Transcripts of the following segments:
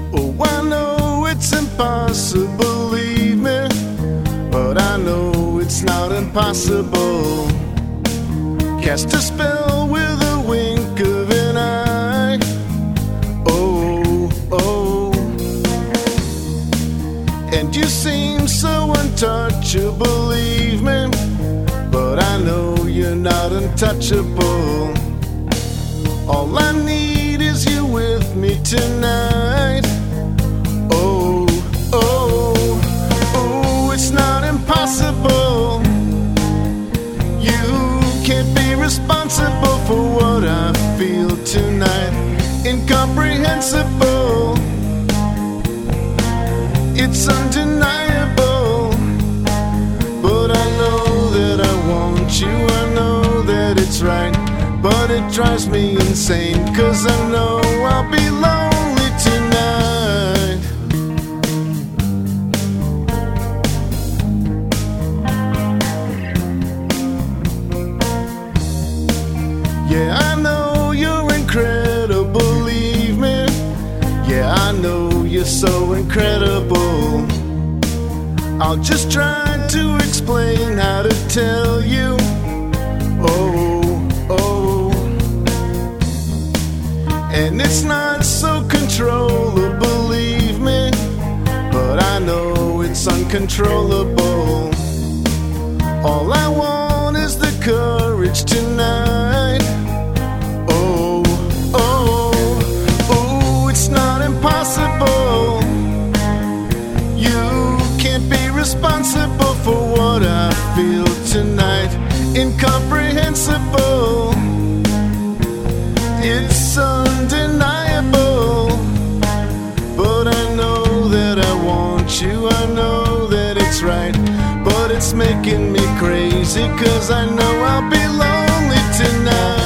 Oh, I know it's impossible, believe me, but I know it's not impossible. Cast a spell with a wink of an eye. Oh, oh. And you seem so untouchable, believe me, but I know you're not untouchable. All I need is you with me tonight. Oh, oh, oh, it's not impossible. You can't be responsible for what I feel tonight. Incomprehensible. It's undeniable. But I know that I want you. I know that it's right. But it drives me insane, 'cause I know I'll be lonely tonight. Yeah, I know you're incredible, believe me. Yeah, I know you're so incredible. I'll just try to explain how to tell you. Oh, oh. And it's not so controllable, believe me, but I know it's uncontrollable. All I want is the courage tonight. Oh, oh, oh, it's not impossible. You can't be responsible for what I feel tonight. Incomprehensible. It's undeniable. But I know that I want you. I know that it's right. But it's making me crazy, 'cause I know I'll be lonely tonight.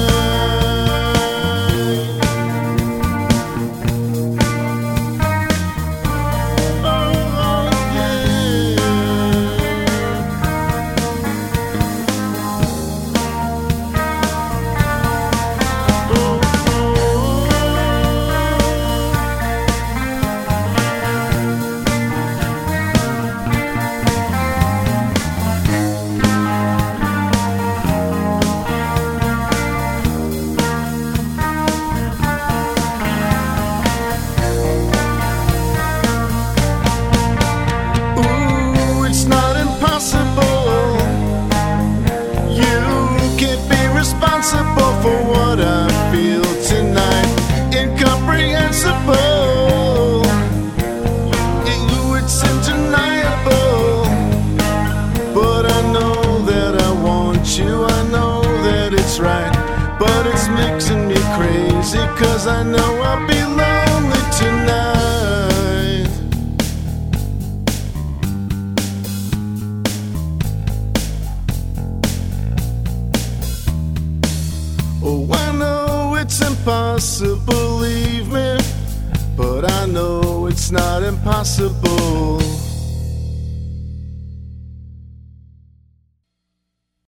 Responsible for what I feel tonight. Incomprehensible. It's undeniable. But I know that I want you. I know that it's right. But it's making me crazy, 'cause I know I'll be lonely tonight. Oh, I know it's impossible, believe me, but I know it's not impossible.